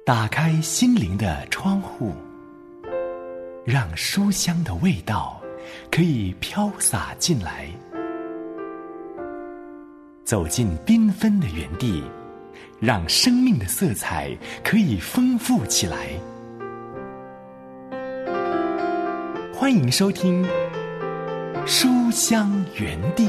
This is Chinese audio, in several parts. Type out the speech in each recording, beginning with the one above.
打开心灵的窗户，让书香的味道可以飘洒进来。走进缤纷的园地，让生命的色彩可以丰富起来。欢迎收听书香园地。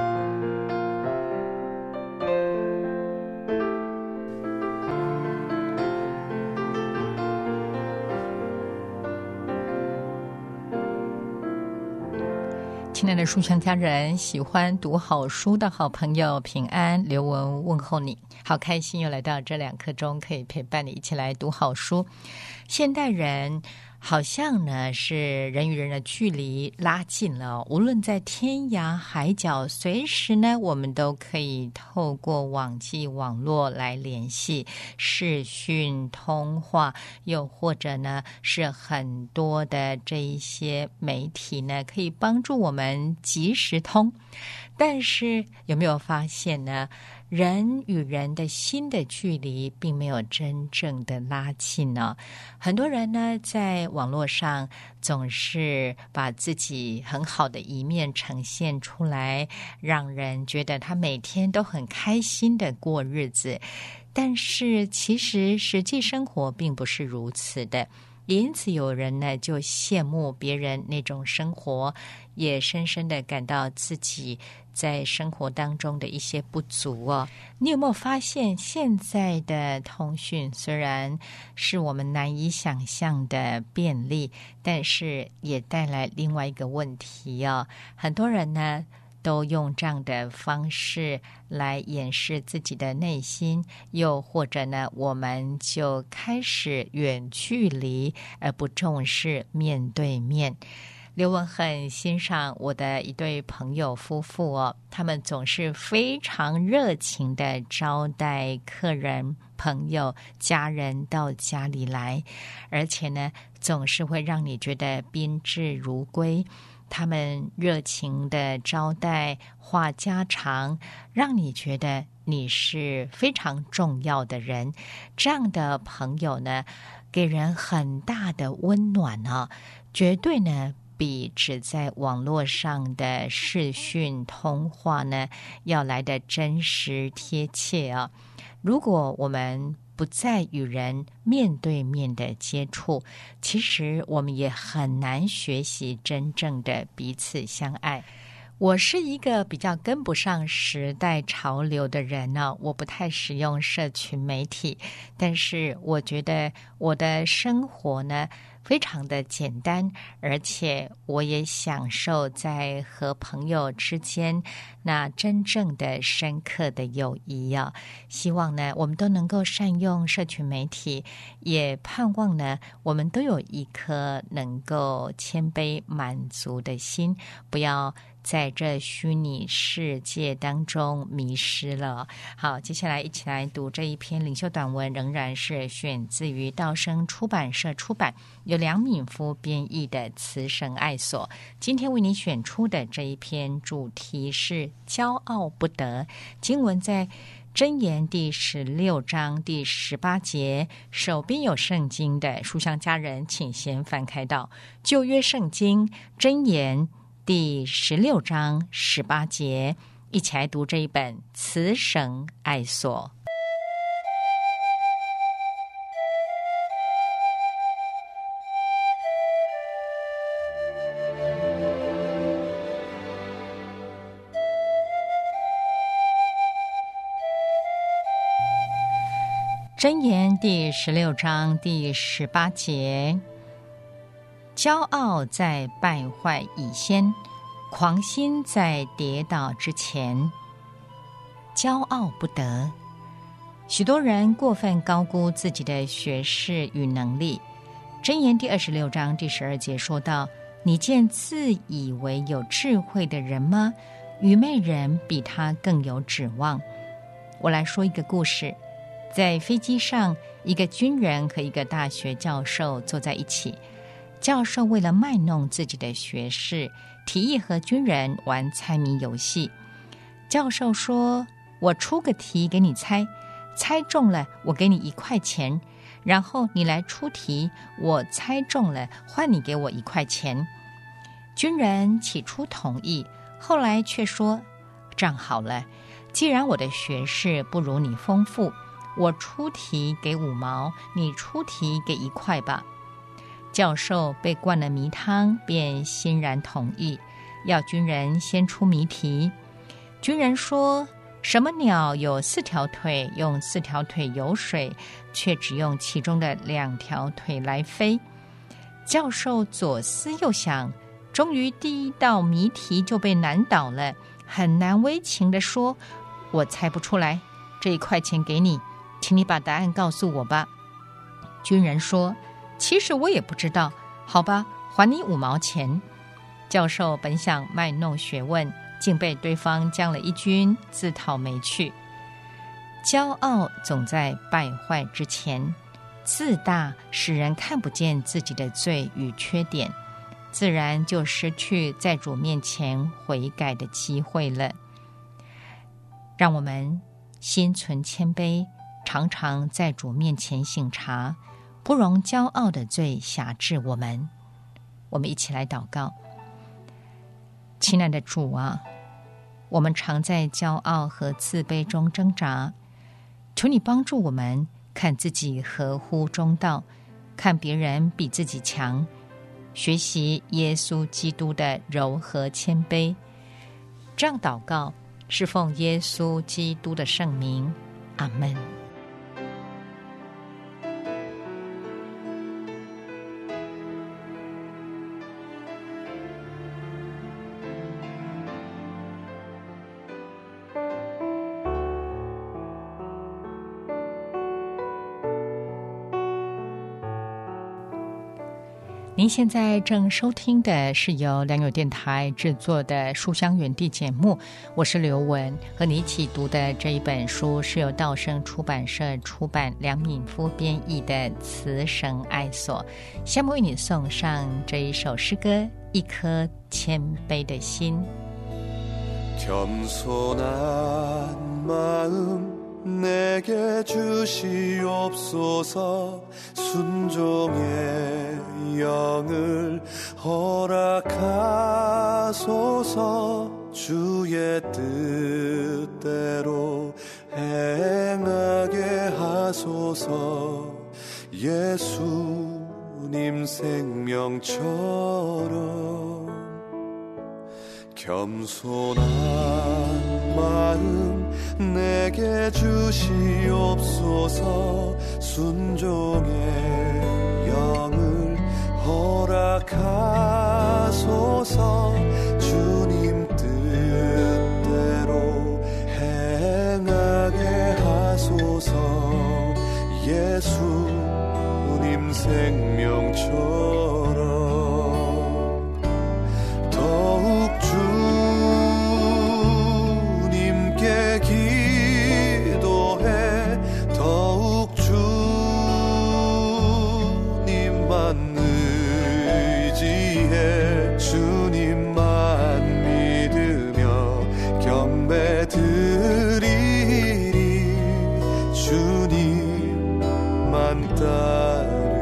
亲爱的书香家人，喜欢读好书的好朋友平安，刘文问候你，好开心又来到这2刻钟，可以陪伴你一起来读好书。现代人好像呢是人与人的距离拉近了，无论在天涯海角，随时呢我们都可以透过网际网络来联系，视讯通话，又或者呢是很多的这一些媒体呢可以帮助我们即时通。但是有没有发现呢，人与人的心的距离并没有真正的拉近呢？很多人呢在网络上总是把自己很好的一面呈现出来，让人觉得他每天都很开心的过日子，但是其实实际生活并不是如此的。因此有人呢就羡慕别人那种生活，也深深的感到自己在生活当中的一些不足哦。你有没有发现，现在的通讯虽然是我们难以想象的便利，但是也带来另外一个问题哦。很多人呢都用这样的方式来掩饰自己的内心，又或者呢我们就开始远距离而不重视面对面。刘文很欣赏我的一对朋友夫妇哦，他们总是非常热情的招待客人、朋友、家人到家里来，而且呢总是会让你觉得宾至如归。他们热情的招待，话家常，让你觉得你是非常重要的人。这样的朋友呢，给人很大的温暖啊，绝对呢比只在网络上的视讯通话呢要来的真实贴切啊。如果我们不再与人面对面的接触，其实我们也很难学习真正的彼此相爱。我是一个比较跟不上时代潮流的人呢，我不太使用社群媒体，但是我觉得我的生活呢非常的简单，而且我也享受在和朋友之间那真正的深刻的友谊啊。希望呢我们都能够善用社群媒体，也盼望呢我们都有一颗能够谦卑满足的心，不要在这虚拟世界当中迷失了。好，接下来一起来读这一篇领袖短文，仍然是选自于道生出版社出版，由梁敏夫编译的《慈神爱所》。今天为你选出的这一篇主题是骄傲不得，经文在箴言第16章第18节。手边有圣经的书香家人，请先翻开到旧约圣经箴言第16章18节，一起来读这一本《慈神爱所》。箴言第16章第18节，骄傲在败坏以先，狂心在跌倒之前。骄傲不得，许多人过分高估自己的学识与能力。箴言第26章第12节说到，你见自以为有智慧的人吗？愚昧人比他更有指望。我来说一个故事。在飞机上，一个军人和一个大学教授坐在一起。教授为了卖弄自己的学识，提议和军人玩猜谜游戏。教授说，我出个题给你猜， 猜中了我给你1块钱，然后你来出题，我猜中了换你给我1块钱。军人起初同意，后来却说，这样好了，既然我的学识不如你丰富，我出题给5毛，你出题给1块吧。教授被灌了迷汤，便欣然同意，要军人先出谜题。军人说，什么鸟有4条腿，用4条腿游水，却只用其中的2条腿来飞？教授左思右想，终于第1道谜题就被难倒了，很难为情地说，我猜不出来，这1块钱给你，请你把答案告诉我吧。军人说，其实我也不知道，好吧，还你5毛钱。教授本想卖弄学问，竟被对方将了一军，自讨没趣。骄傲总在败坏之前，自大使人看不见自己的罪与缺点，自然就失去在主面前悔改的机会了。让我们心存谦卑，常常在主面前省察，不容骄傲的罪辖制我们。我们一起来祷告。亲爱的主啊，我们常在骄傲和自卑中挣扎，求你帮助我们看自己合乎中道，看别人比自己强，学习耶稣基督的柔和谦卑。这样祷告是奉耶稣基督的圣名，阿们。您现在正收听的是由良友电台制作的书香园地节目，我是刘文，和你一起读的这一本书是由道生出版社出版，梁敏夫编译的《慈神爱所》。下面为你送上这一首诗歌《一颗谦卑的心》。 겸손한 마음 내게 주시옵소서. 순종의 영을 허락하소서. 주의 뜻대로 행하게 하소서. 예수님 생명처럼 겸손한 마음 내게 주시옵소서. 순종의 영을 허락하소서. 주님 뜻대로 행하게 하소서. 예수님 생명처럼 더욱 주님께 기도해 더욱 주님만 의지해 주님만 믿으며 경배 드리리 주님만 따르리.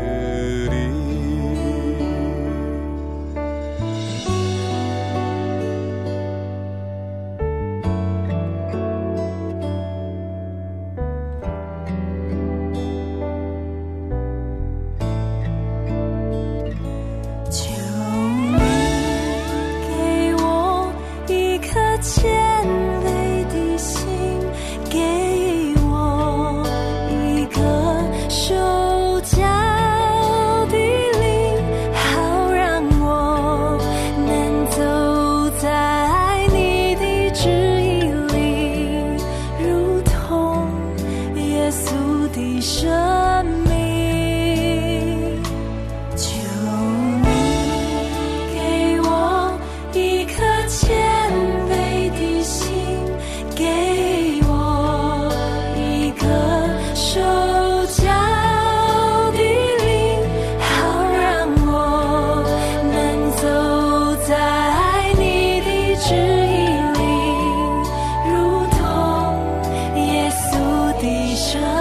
地上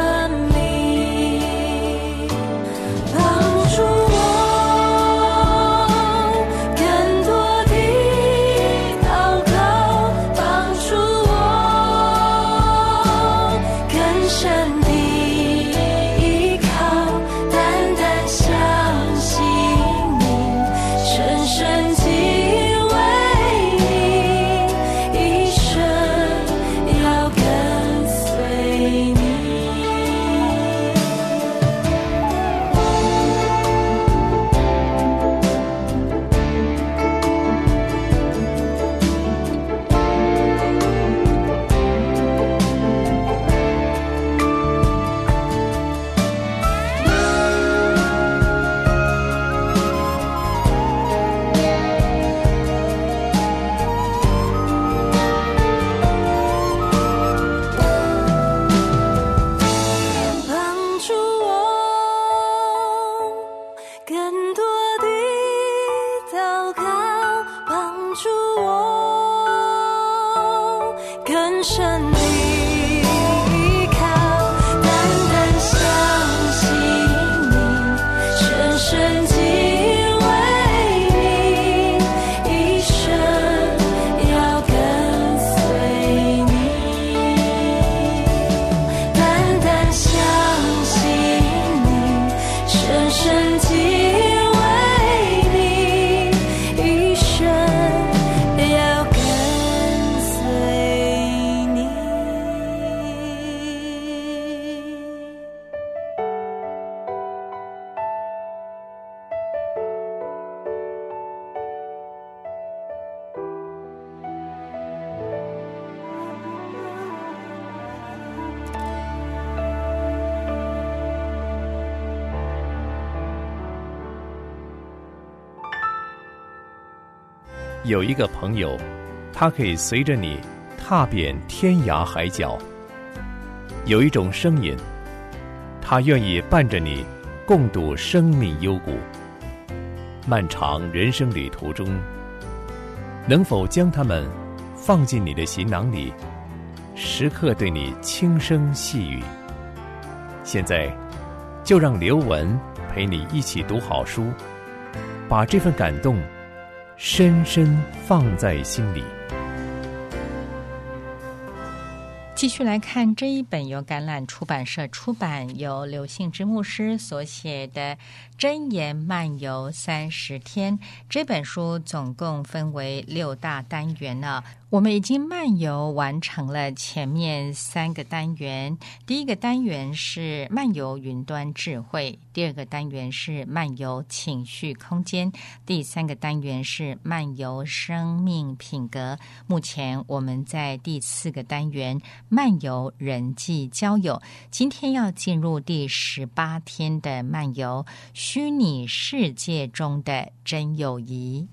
有一个朋友，他可以随着你踏遍天涯海角；有一种声音，他愿意伴着你共度生命幽谷。漫长人生旅途中，能否将他们放进你的行囊里，时刻对你轻声细语？现在就让刘文陪你一起读好书，把这份感动深深放在心里。 继续来看这一本由橄榄出版社出版，由刘信之牧师所写的《箴言漫游30天》。这本书总共分为6大单元呢。我们已经漫游完成了前面3个单元。第一个单元是漫游云端智慧，第二个单元是漫游情绪空间，第3个单元是漫游生命品格。目前我们在第4个单元漫游人际交友，今天要进入第18天的漫游虚拟世界中的真友谊。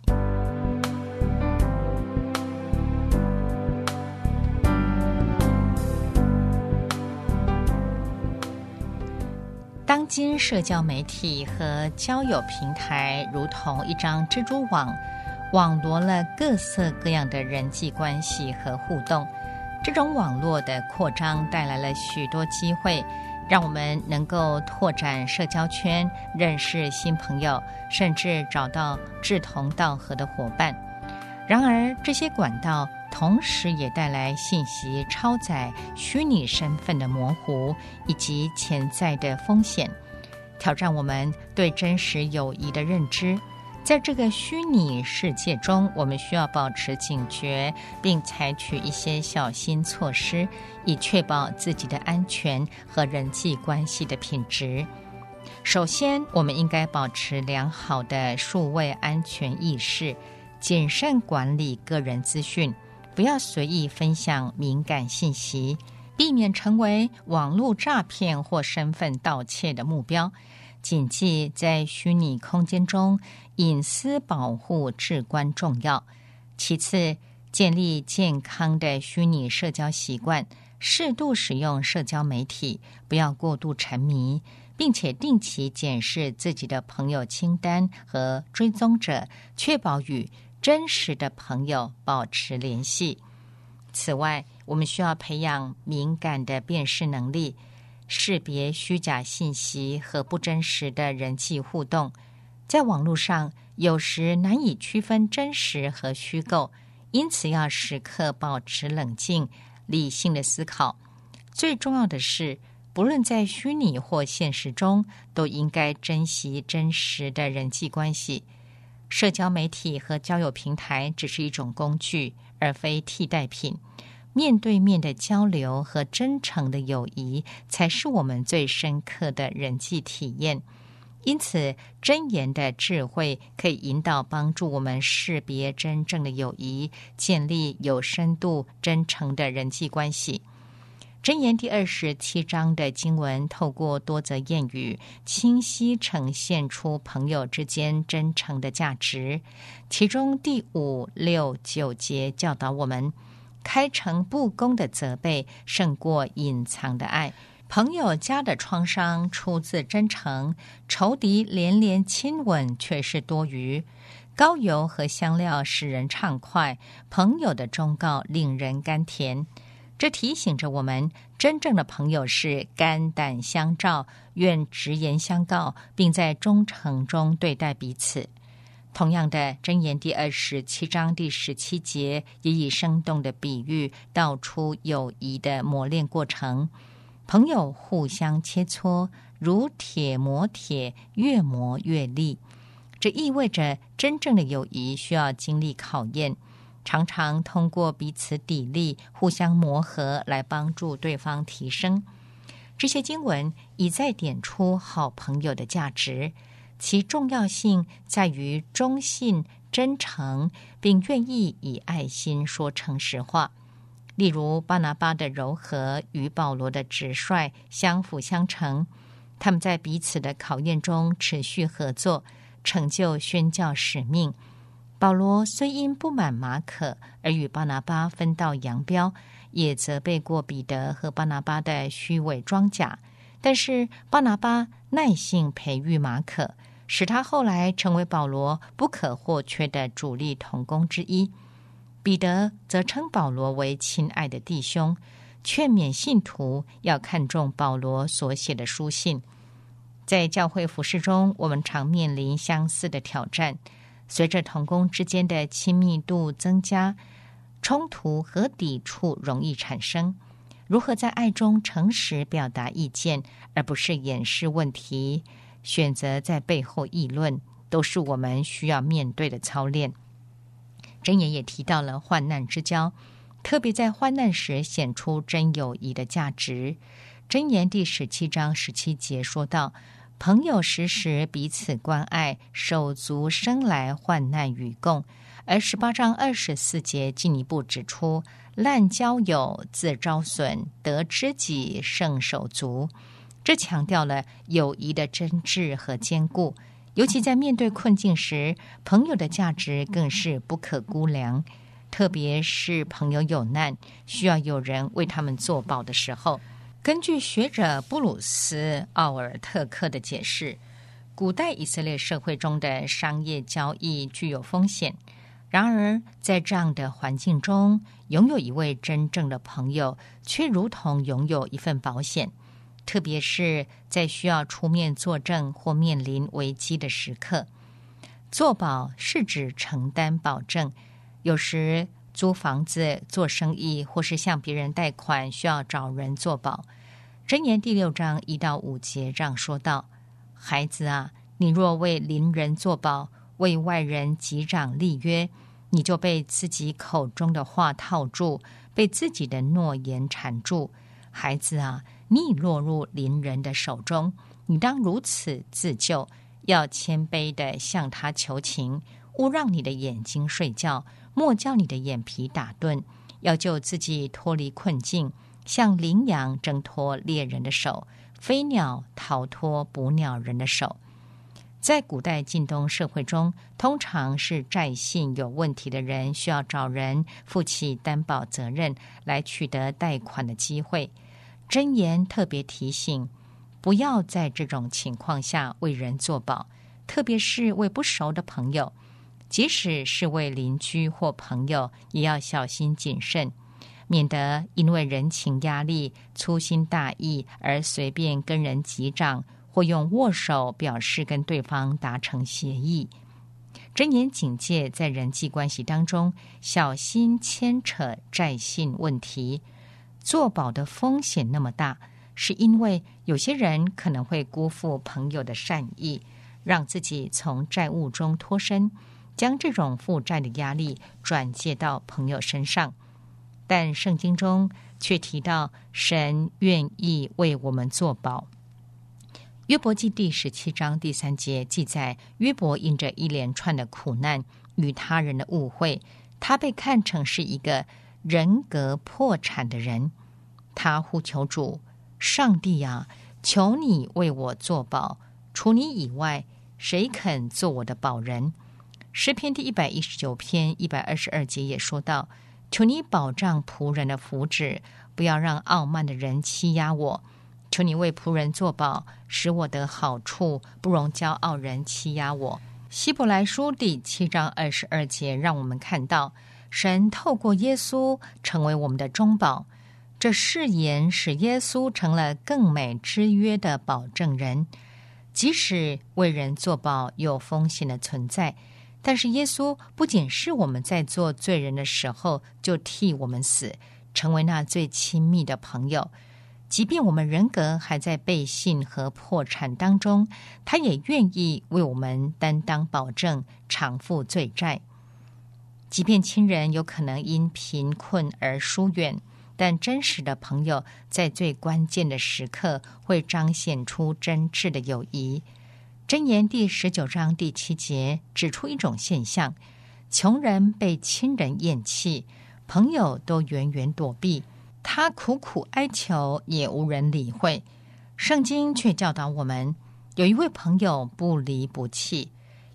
当今社交媒体和交友平台如同一张蜘蛛网，网罗了各色各样的人际关系和互动。这种网络的扩张带来了许多机会，让我们能够拓展社交圈，认识新朋友，甚至找到志同道合的伙伴。然而，这些管道同时也带来信息超载、虚拟身份的模糊以及潜在的风险，挑战我们对真实友谊的认知。在这个虚拟世界中，我们需要保持警觉，并采取一些小心措施，以确保自己的安全和人际关系的品质。首先，我们应该保持良好的数位安全意识，谨慎管理个人资讯，不要随意分享敏感信息，避免成为网络诈骗或身份盗窃的目标。谨记，在虚拟空间中，隐私保护至关重要。其次，建立健康的虚拟社交习惯，适度使用社交媒体，不要过度沉迷，并且定期检视自己的朋友清单和追踪者，确保与真实的朋友保持联系。此外，我们需要培养敏感的辨识能力，识别虚假信息和不真实的人际互动。在网络上，有时难以区分真实和虚构，因此要时刻保持冷静、理性的思考。最重要的是，不论在虚拟或现实中，都应该珍惜真实的人际关系。社交媒体和交友平台只是一种工具，而非替代品。面对面的交流和真诚的友谊，才是我们最深刻的人际体验。因此，箴言的智慧可以引导帮助我们识别真正的友谊，建立有深度、真诚的人际关系。箴言第27章的经文透过多则谚语，清晰呈现出朋友之间真诚的价值。其中第5、6、9节教导我们，开诚布公的责备胜过隐藏的爱。朋友家的创伤出自真诚，仇敌连连亲吻却是多余。膏油和香料使人畅快，朋友的忠告令人甘甜。这提醒着我们，真正的朋友是肝胆相照，愿直言相告，并在忠诚中对待彼此。同样的，箴言第27章第17节也以生动的比喻道出友谊的磨练过程。朋友互相切磋，如铁磨铁，越磨越利。这意味着真正的友谊需要经历考验，常常通过彼此砥砺、互相磨合来帮助对方提升。这些经文一再点出好朋友的价值，其重要性在于忠信、真诚，并愿意以爱心说诚实话。例如，巴拿巴的柔和与保罗的直率相辅相成，他们在彼此的考验中持续合作，成就宣教使命。 保罗虽因不满马可而与巴拿巴分道扬镳，也责备过彼得和巴拿巴的虚伪装假，但是巴拿巴耐性培育马可，使他后来成为保罗不可或缺的主力同工之一。彼得则称保罗为亲爱的弟兄，劝勉信徒要看重保罗所写的书信。在教会服事中，我们常面临相似的挑战。随着同工之间的亲密度增加，冲突和抵触容易产生。如何在爱中诚实表达意见，而不是掩饰问题，选择在背后议论，都是我们需要面对的操练。箴言也提到了患难之交，特别在患难时显出真友谊的价值。箴言第17章17节说道，朋友时时彼此关爱，手足生来患难与共。而18章24节进一步指出，滥交友自招损，得知己胜手足。这强调了友谊的真挚和坚固，尤其在面对困境时，朋友的价值更是不可估量。特别是朋友有难，需要有人为他们作保的时候。根据学者布鲁斯·奥尔特克的解释，古代以色列社会中的商业交易具有风险，然而在这样的环境中，拥有一位真正的朋友却如同拥有一份保险，特别是在需要出面作证或面临危机的时刻。作保是指承担保证，有时租房子、做生意或是向别人贷款需要找人作保。箴言第6章1到5节这样说道，孩子啊，你若为邻人作保，为外人击掌立约，你就被自己口中的话套住，被自己的诺言缠住。孩子啊，你已落入邻人的手中，你当如此自救，要谦卑地向他求情，勿让你的眼睛睡觉，莫叫你的眼皮打盹，要救自己脱离困境，像羚羊挣脱猎人的手，飞鸟逃脱捕鸟人的手。在古代近东社会中，通常是债信有问题的人需要找人负起担保责任来取得贷款的机会。箴言特别提醒，不要在这种情况下为人作保，特别是为不熟的朋友，即使是为邻居或朋友，也要小心谨慎，免得因为人情压力、粗心大意而随便跟人击掌，或用握手表示跟对方达成协议。箴言警戒在人际关系当中小心牵扯债信问题。作保的风险那么大，是因为有些人可能会辜负朋友的善意，让自己从债务中脱身，将这种负债的压力转借到朋友身上。但圣经中却提到神愿意为我们作保。约伯记第17章第3节记载，约伯因着一连串的苦难与他人的误会，他被看成是一个人格破产的人。他呼求主，上帝啊，求你为我作保，除你以外，谁肯做我的保人？诗篇第119篇122节也说到，求你保障仆人的福祉，不要让傲慢的人欺压我。求你为仆人作保，使我得好处，不容骄傲人欺压我。希伯来书第7章22节让我们看到，神透过耶稣成为我们的中保。这誓言使耶稣成了更美之约的保证人。即使为人作保有风险的存在，但是耶稣不仅是我们在做罪人的时候就替我们死，成为那最亲密的朋友。即便我们人格还在背信和破产当中，他也愿意为我们担当保证，偿付罪债。即便亲人有可能因贫困而疏远，但真实的朋友在最关键的时刻会彰显出真挚的友谊。箴言第19章第7节指出一种现象，穷人被亲人厌弃，朋友都远远躲避，他苦苦哀求也无人理会。圣经却教导我们，有一位朋友不离不弃，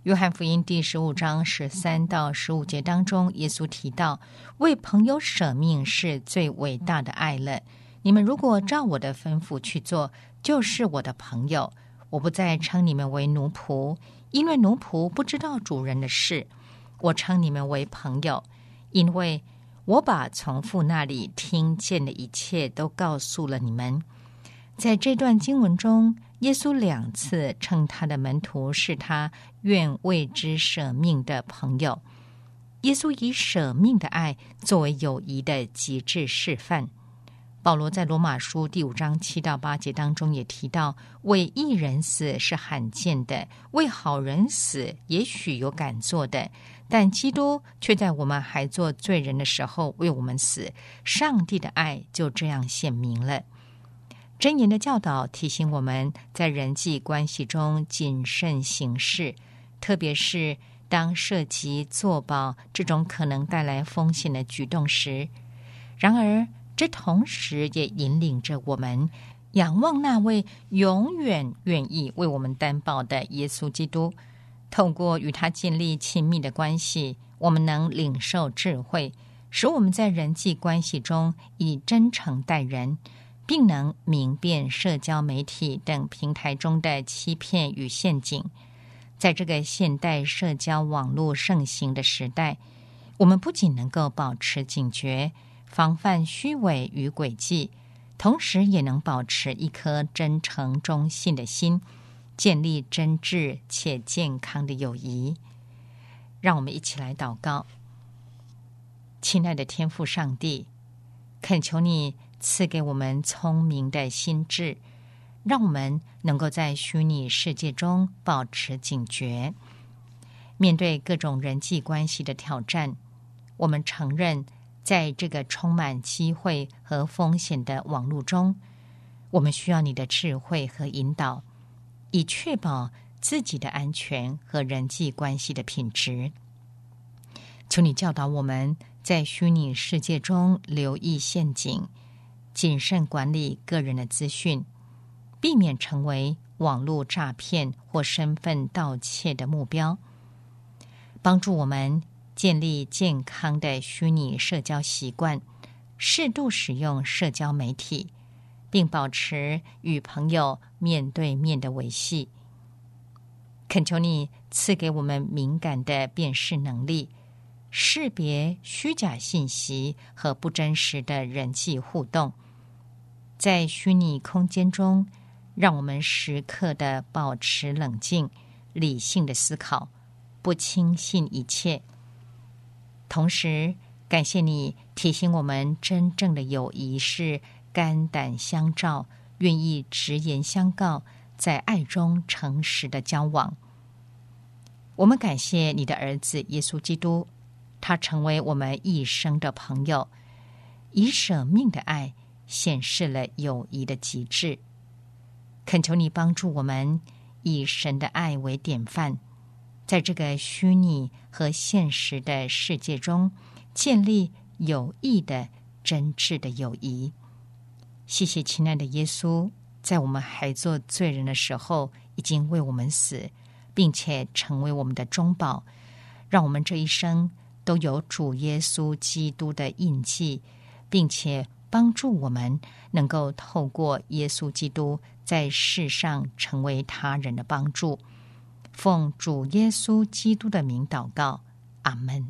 约翰福音第15章13到15节当中，耶稣提到为朋友舍命是最伟大的爱了。你们如果照我的吩咐去做，就是我的朋友。我不再称你们为奴仆，因为奴仆不知道主人的事。我称你们为朋友，因为我把从父那里听见的一切都告诉了你们。在这段经文中，耶稣2次称他的门徒是他愿为之舍命的朋友。耶稣以舍命的爱作为友谊的极致示范。保罗在罗马书第5章7到8节当中也提到，为义人死是罕见的，为好人死也许有敢做的，但基督却在我们还做罪人的时候为我们死，上帝的爱就这样显明了。箴言的教导提醒我们在人际关系中谨慎行事，特别是当涉及作保这种可能带来风险的举动时。然而这同时也引领着我们仰望那位永远愿意为我们担保的耶稣基督。透过与他建立亲密的关系，我们能领受智慧，使我们在人际关系中以真诚待人，并能明辨社交媒体等平台中的欺骗与陷阱。在这个现代社交网络盛行的时代，我们不仅能够保持警觉，防范虚伪与诡计，同时也能保持一颗真诚忠信的心，建立真挚且健康的友谊。让我们一起来祷告。亲爱的天父上帝，恳求你赐给我们聪明的心智，让我们能够在虚拟世界中保持警觉。面对各种人际关系的挑战，我们承认在这个充满机会和风险的网络中，我们需要你的智慧和引导，以确保自己的安全和人际关系的品质。求你教导我们在虚拟世界中留意陷阱，谨慎管理个人的资讯，避免成为网络诈骗或身份盗窃的目标，帮助我们建立健康的虚拟社交习惯，适度使用社交媒体，并保持与朋友面对面的维系。恳求你赐给我们敏感的辨识能力，识别虚假信息和不真实的人际互动。在虚拟空间中，让我们时刻的保持冷静、理性的思考，不轻信一切。同时，感谢你提醒我们，真正的友谊是肝胆相照，愿意直言相告，在爱中诚实的交往。我们感谢你的儿子耶稣基督，他成为我们一生的朋友，以舍命的爱显示了友谊的极致。恳求你帮助我们以神的爱为典范，在这个虚拟和现实的世界中建立有益的真挚的友谊。谢谢亲爱的耶稣，在我们还做罪人的时候已经为我们死，并且成为我们的中保，让我们这一生都有主耶稣基督的印记，并且帮助我们能够透过耶稣基督在世上成为他人的帮助。奉主耶稣基督的名祷告，阿们。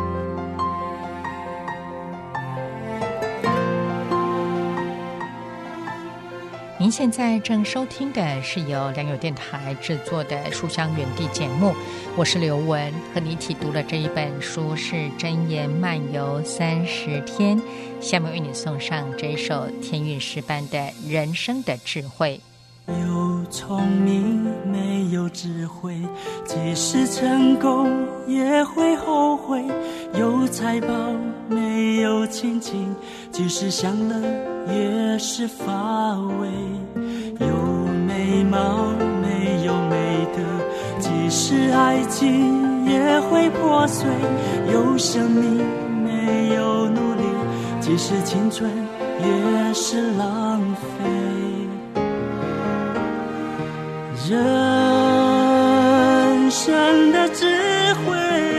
您现在正收听的是由良友电台制作的书香园地节目，我是刘文，和你一起读的这一本书是《箴言漫游30天》，下面为你送上这首天韵诗班的人生的智慧。 有聪明没有智慧，即使成功也会后悔，有财宝没有亲情，即使享乐也是乏味，有美貌没有美德，即使爱情也会破碎，有生命没有努力，即使青春也是浪费。人生的智慧，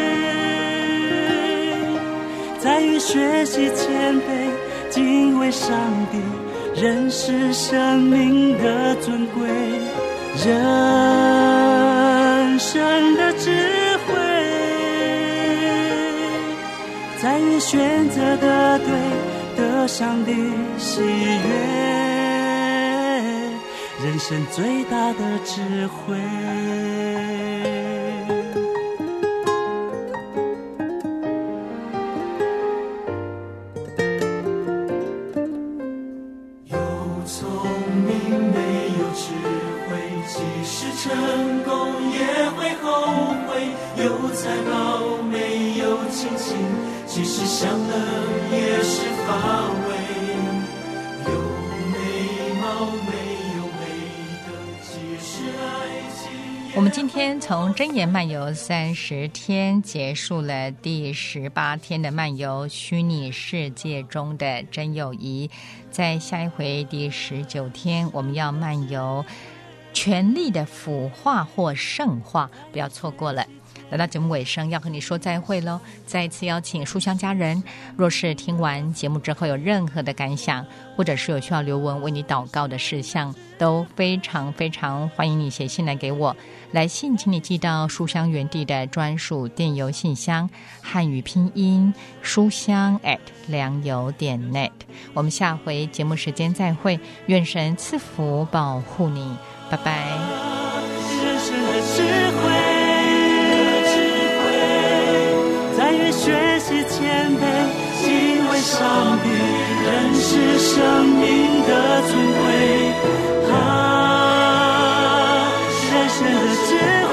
在于学习谦卑，敬畏上帝，认识生命的尊贵。人生的智慧，在于选择的对，得上帝喜悦，人生最大的智慧。有聪明没有智慧，即使成功也会后悔，有财宝没有亲情，即使享乐也是乏味，有美貌没有美德，即使爱情。 我们今天从箴言漫游30天结束了第18天的漫游虚拟世界中的真友谊，在下一回第19天我们要漫游权力的腐化或圣化，不要错过了。来到节目尾声，要和你说再会喽！再一次邀请书香家人，若是听完节目之后有任何的感想，或者是有需要留文为你祷告的事项，都非常非常欢迎你写信来给我。来信请你寄到书香园地的专属电邮信箱，汉语拼音书香良友.net。我们下回节目时间再会，愿神赐福保护你，拜拜。 人生的智慧，在于学习谦卑，敬畏上帝，认识生命的尊贵。人生的智慧，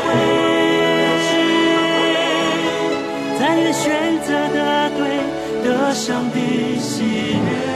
在于选择的对，得上帝喜悦。